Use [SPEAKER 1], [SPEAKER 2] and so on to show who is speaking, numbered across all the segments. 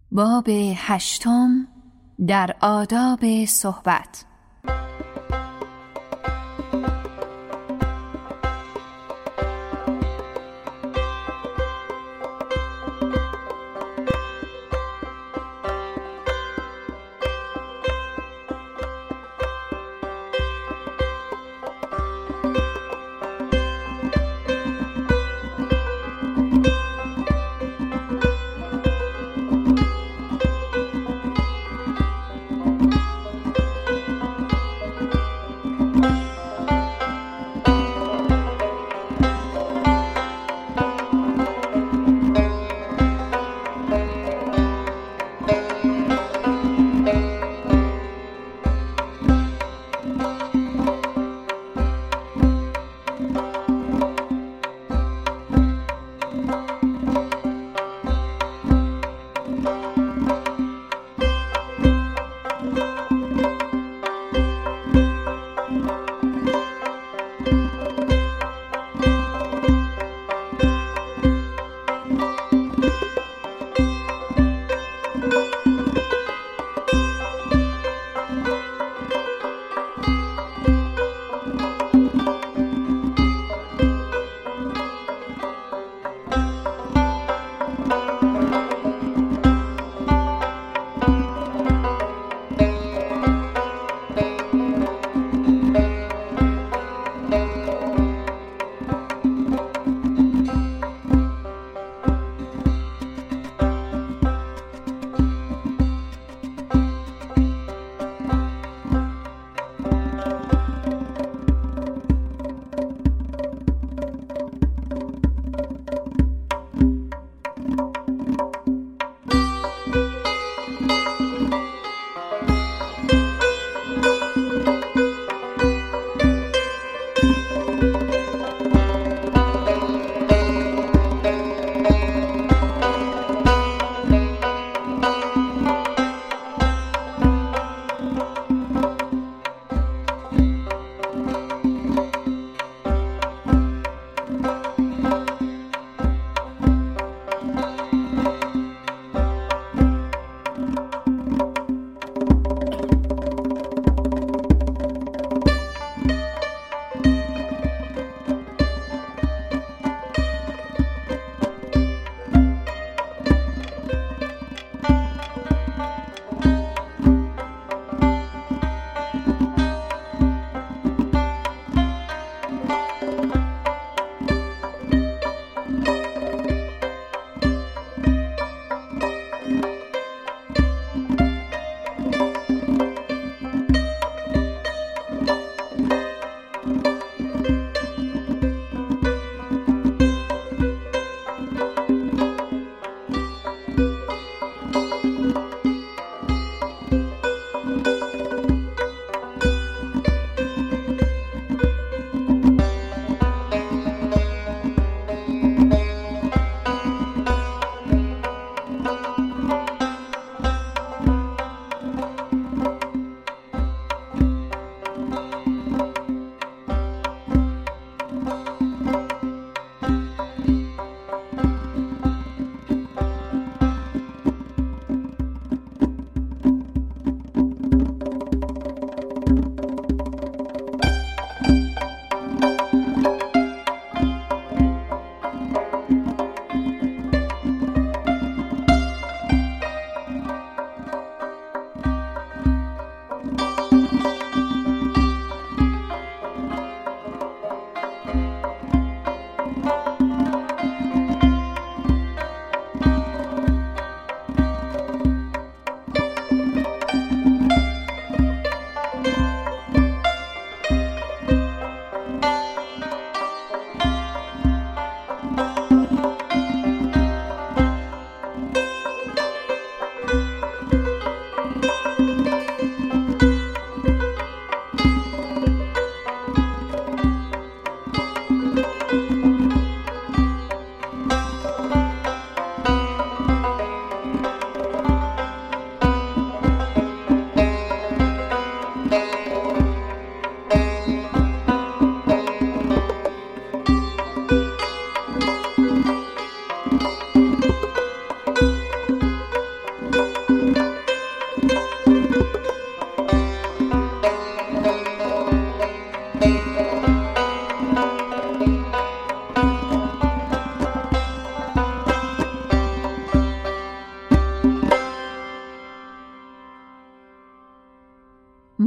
[SPEAKER 1] باب 8 در آداب صحبت.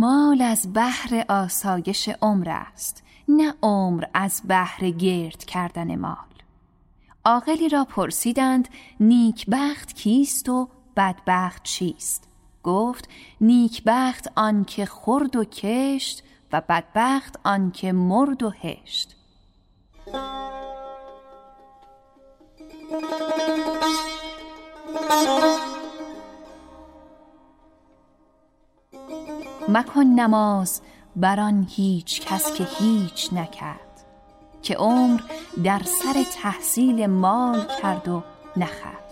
[SPEAKER 1] مال از بهر آسایش عمر است، نه عمر از بهر گرد کردن مال. عاقلی را پرسیدند نیکبخت کیست و بدبخت چیست؟ گفت نیکبخت آن که خورد و کشت و بدبخت آن که مرد و هشت. مکن نماز بر آن هیچ کس که هیچ نکرد، که عمر در سر تحصیل مال کرد و نخورد.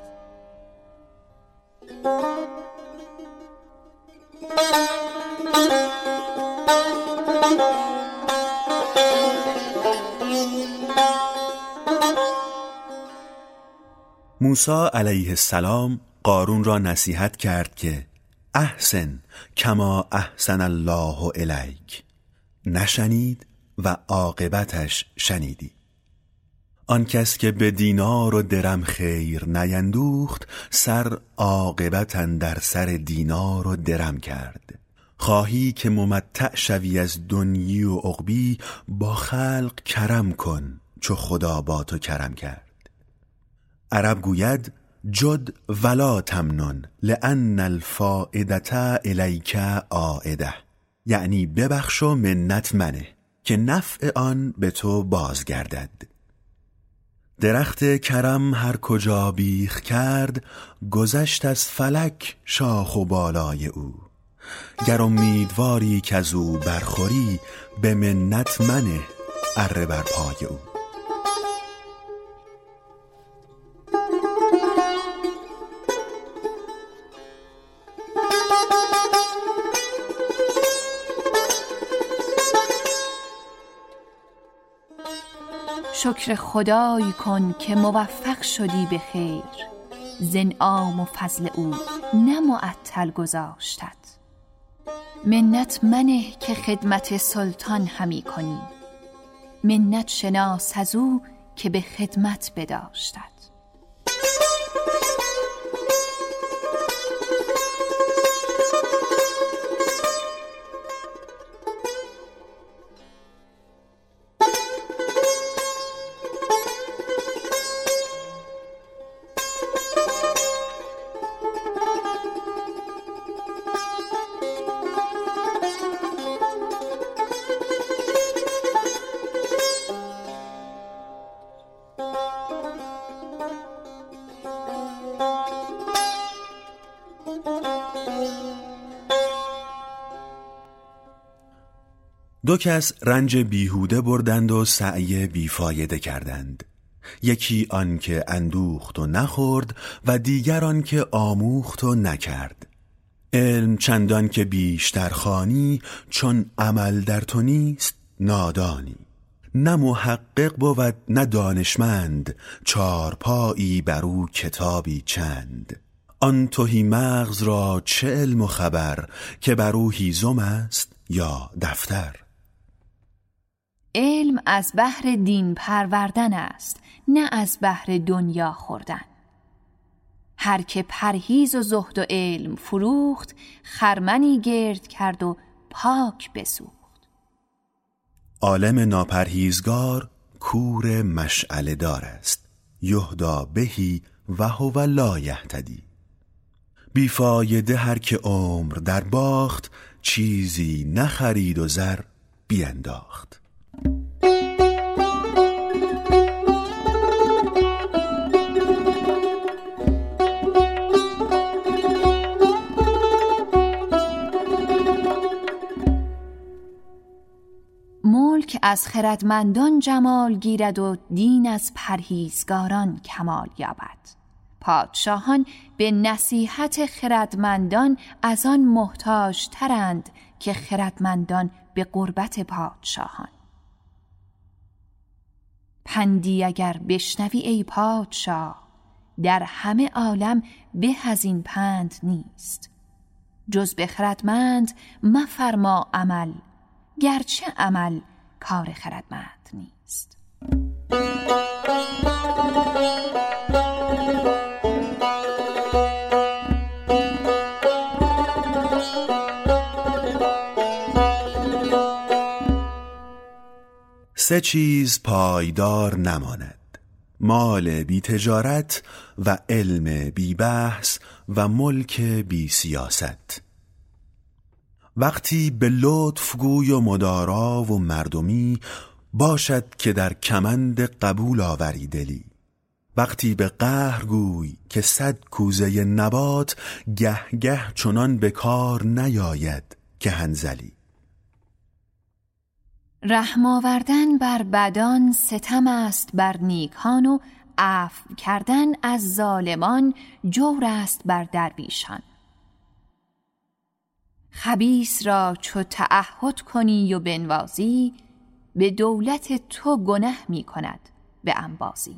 [SPEAKER 2] موسی علیه السلام قارون را نصیحت کرد که احسن کما احسن الله الیک. نشنید و عاقبتش شنیدی. آن کس که به دینار و درم خیر نیندوخت، سر عاقبت در سر دینار و درم کرد. خواهی که ممتع شوی از دنیی و عقبی، با خلق کرم کن چو خدا با تو کرم کرد. عرب گوید جد ولا تمنن لأن الفائدة الیک عائده، یعنی ببخش و منت منه که نفع آن به تو بازگردد. درخت کرم هر کجا بیخ کرد، گذشت از فلک شاخ و بالای او. گر امیدواری که از او برخوری، به منت منه اره بر پای او.
[SPEAKER 1] شکر خدای کن که موفق شدی به خیر، ز انعام و فضل او نه معطل گذاشتت. منت منه که خدمت سلطان همی کنی، منت شناس از او که به خدمت بداشتت.
[SPEAKER 2] دو کس رنج بیهوده بردند و سعی بیفایده کردند. یکی آن که اندوخت و نخورد و دیگر آن که آموخت و نکرد. علم چندان که بیشتر خوانی، چون عمل در تو نیست نادانی. نه محقق بود نه دانشمند، چارپایی بر او کتابی چند. آن تهی مغز را چه علم و خبر، که بر او هیزم است یا دفتر.
[SPEAKER 1] علم از بهر دین پروردن است، نه از بهر دنیا خوردن. هر که پرهیز و زهد و علم فروخت، خرمنی گرد کرد و پاک بسوخت.
[SPEAKER 2] عالم ناپرهیزگار کور مشعله دار است، یهدا بهی و هو لا یهتدی. بیفایده هر که عمر در باخت، چیزی نخرید و زر بینداخت.
[SPEAKER 1] ملک از خردمندان جمال گیرد و دین از پرهیزگاران کمال یابد. پادشاهان به نصیحت خردمندان از آن محتاج ترند که خردمندان به قربت پادشاهان. پندی اگر بشنوی ای پادشاه، در همه عالم به از این پند نیست. جز به خردمند مفرما عمل، گرچه عمل کار خردمند نیست.
[SPEAKER 2] سه چیز پایدار نماند: مال بی تجارت و علم بی بحث و ملک بی سیاست. وقتی به لطف گوی و مدارا و مردمی، باشد که در کمند قبول آوری دلی. وقتی به قهر گوی که 100 کوزه نبات، گه گه چنان به کار نیاید که هنزلی.
[SPEAKER 1] رحم آوردن بر بدان ستم است بر نیکان، و عفو کردن از ظالمان جور است بر درویشان. خبیث را چو تعهد کنی و بنوازی، به دولت تو گنه می کند به انبازی.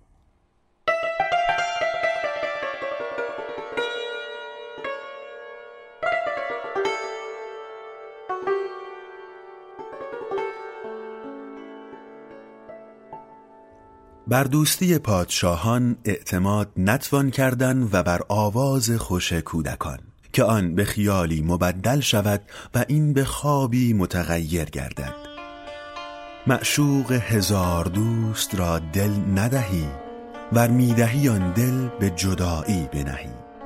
[SPEAKER 2] بر دوستی پادشاهان اعتماد نتوان کردن و بر آواز خوش کودکان، که آن به خیالی مبدل شود و این به خوابی متغیر گردد. معشوق 1000 دوست را دل ندهی، ور میدهی آن دل به جدایی بنهی.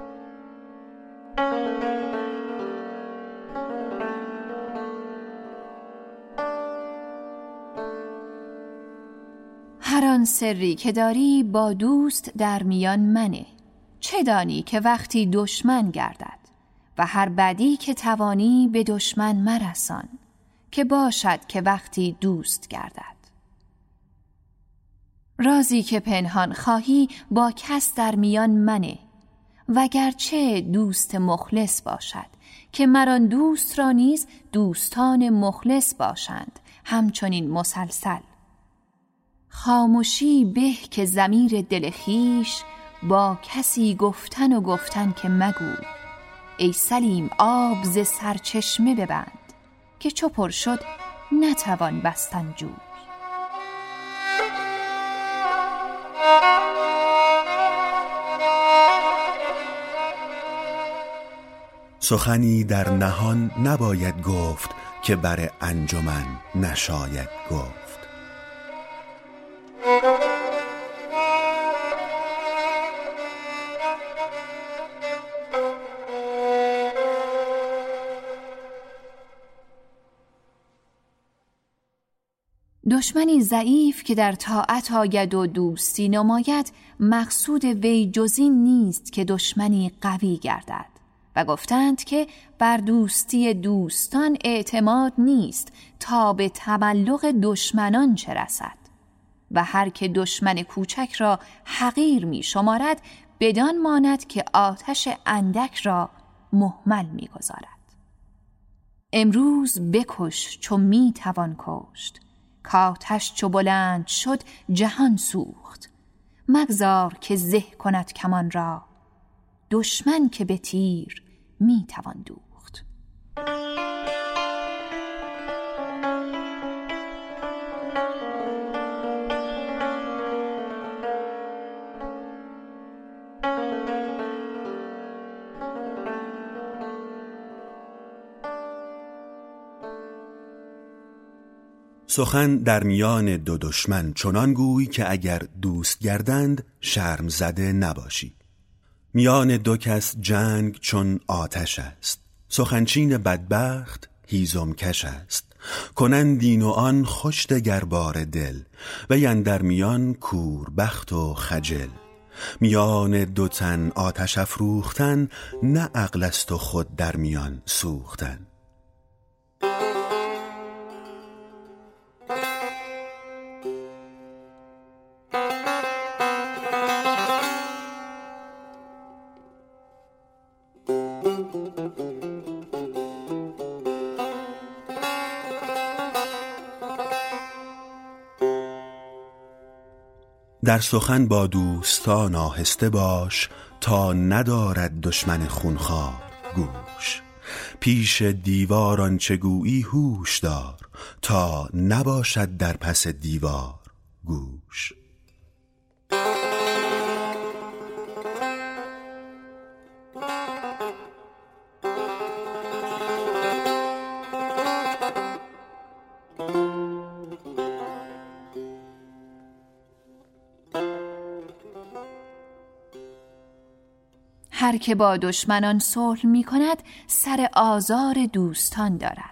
[SPEAKER 1] هر آن سری که داری با دوست در میان منه، چه دانی که وقتی دشمن گردد، و هر بدی که توانی به دشمن مرسان، که باشد که وقتی دوست گردد. رازی که پنهان خواهی با کس در میان منه، وگرچه دوست مخلص باشد، که مران دوست را نیز دوستان مخلص باشند همچنین مسلسل. خاموشی به که ضمیر دل خویش، با کسی گفتن و گفتن که مگو. ای سلیم آب ز سرچشمه ببند، که چو پر شد نتوان بستن جوی.
[SPEAKER 2] سخنی در نهان نباید گفت، که بر انجمن نشاید گفت.
[SPEAKER 1] دشمنی ضعیف که در طاعت آید و دوستی نماید، مقصود وی جز این نیست که دشمنی قوی گردد. و گفتند که بر دوستی دوستان اعتماد نیست، تا به تملق دشمنان چه رسد. و هر که دشمن کوچک را حقیر می شمارد، بدان ماند که آتش اندک را مهمل می گذارد. امروز بکش چو می توان کشت، کآتش چو بلند شد جهان سوخت. مگذار که زه کند کمان را، دشمن که به تیر می توان دوخت.
[SPEAKER 2] سخن در میان دو دشمن چنان گوی که اگر دوست گردند شرم زده نباشی. میان دو کس جنگ چون آتش است، سخنچین بدبخت هیزم کش است. کنند این و آن خوش دگر بار دل، و اندر میان کور بخت و خجل. میان دو تن آتش افروختن، نه عقل است و خود در میان سوختن. در سخن با دوستان آهسته باش، تا ندارد دشمن خونخوار گوش. پیش دیوار آنچه گویی هوش دار، تا نباشد در پس دیوار گوش.
[SPEAKER 1] هر که با دشمنان صلح می کند سر آزار دوستان دارد.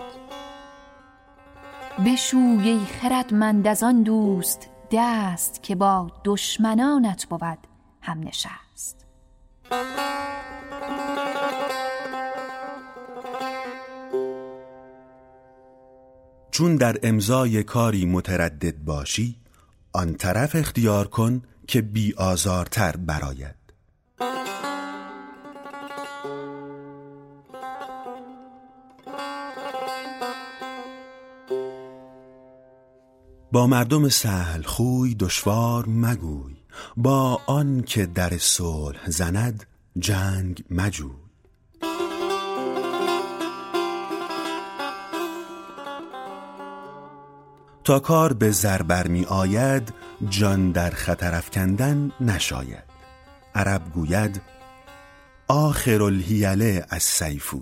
[SPEAKER 1] بشوی ای خردمند از آن دوست دست، که با دشمنانت بود هم نشست.
[SPEAKER 2] چون در امضای کاری متردد باشی، آن طرف اختیار کن که بی آزارتر براید. با مردم سهل خوی دشوار مگوی، با آن که در صلح زند جنگ مجوی. تا کار به زر برمی آید، جان در خطر افکندن نشاید. عرب گوید آخر الحیل السیف.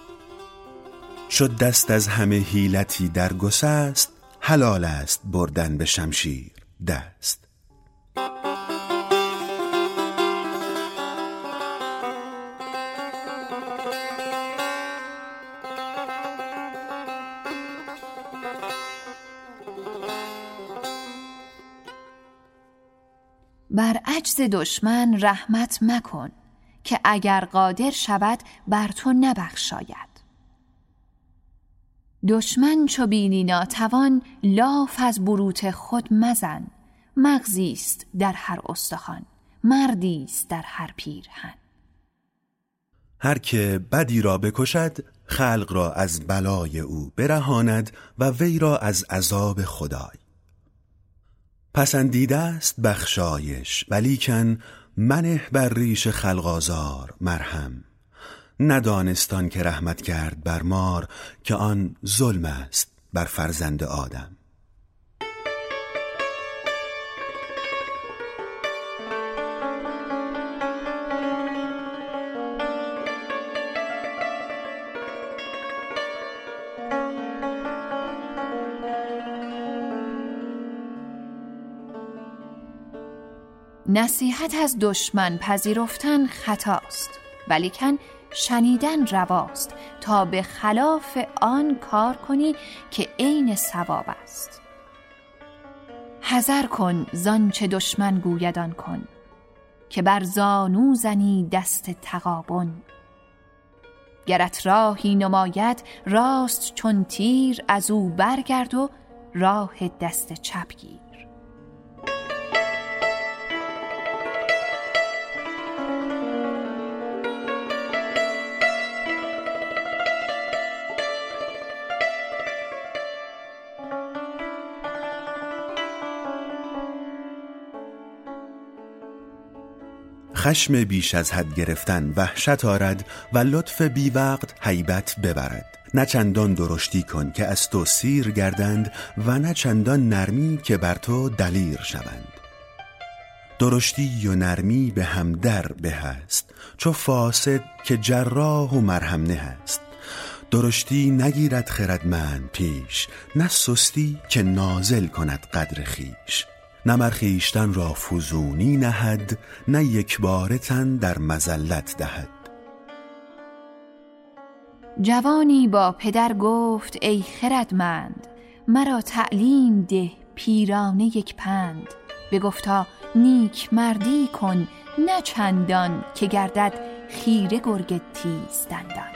[SPEAKER 2] شد دست از همه حیلتی در گسست، حلال است بردن به شمشیر دست.
[SPEAKER 1] بر عجز دشمن رحمت مکن، که اگر قادر شود بر تو نبخشاید. دشمن چو بینی ناتوان، لاف از بروت خود مزن. مغزیست در هر استخوان، مردیست در هر پیرهن.
[SPEAKER 2] هر که بدی را بکشد، خلق را از بلای او برهاند و وی را از عذاب خدای. پسندیده است بخشایش، ولیکن منه بر ریش خلق آزار مرهم. ندانستان که رحمت کرد بر مار، که آن ظلم است بر فرزند آدم.
[SPEAKER 1] نصیحت از دشمن پذیرفتن خطاست، ولیکن شنیدن رواست، تا به خلاف آن کار کنی که عین صواب است. حذر کن زانچه دشمن گوید آن کن، که بر زانو زنی دست تغابن. گرت راهی نماید راست چون تیر، از او برگرد و راه دست چپ گیر.
[SPEAKER 2] خشم بیش از حد گرفتن وحشت آرد و لطف بی وقت هیبت ببرد. نه چندان درشتی کن که از تو سیر گردند، و نه چندان نرمی که بر تو دلیر شوند. درشتی و نرمی به هم در به است، چو فاسد که جراح و مرهم نه است. درشتی نگیرد خردمند پیش، نه سستی که نازل کند قدر خیش. نه مر خویشتن را فزونی نهد، نه یک باره تن در مذلت دهد.
[SPEAKER 1] جوانی با پدر گفت ای خردمند، مرا تعلیم ده پیرانه یک پند. بگفتا نیک مردی کن نه چندان، که گردد خیره گرگ تیز دندان.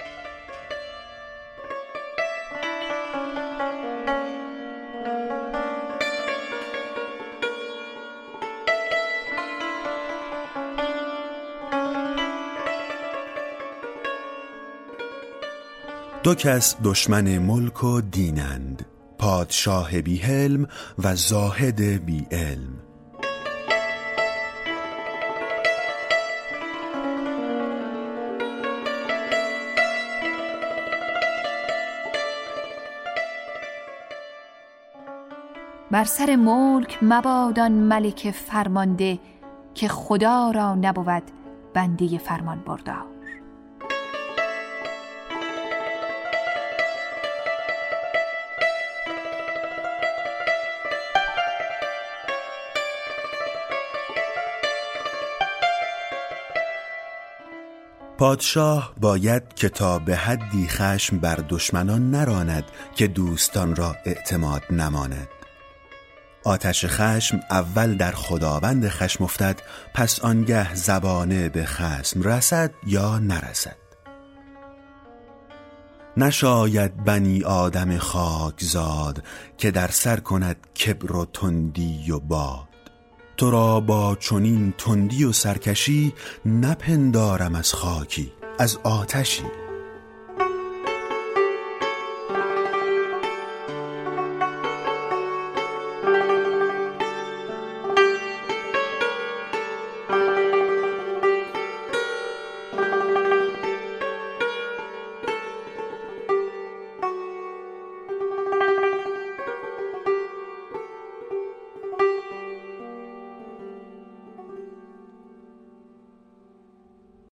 [SPEAKER 2] دو کس دشمن ملک و دینند، پادشاه بی حلم و زاهد بی علم.
[SPEAKER 1] بر سر ملک مبادان ملک فرمانده، که خدا را نبود بنده فرمان بردار.
[SPEAKER 2] پادشاه باید که تا به حدی خشم بر دشمنان نراند که دوستان را اعتماد نماند. آتش خشم اول در خداوند خشم افتد، پس آنگه زبانه به خصم رسد یا نرسد. نشاید بنی آدم خاکزاد که در سر کند کبر و تندی و باد. تو را با چنین تندی و سرکشی نپندارم از خاکی، از آتشی.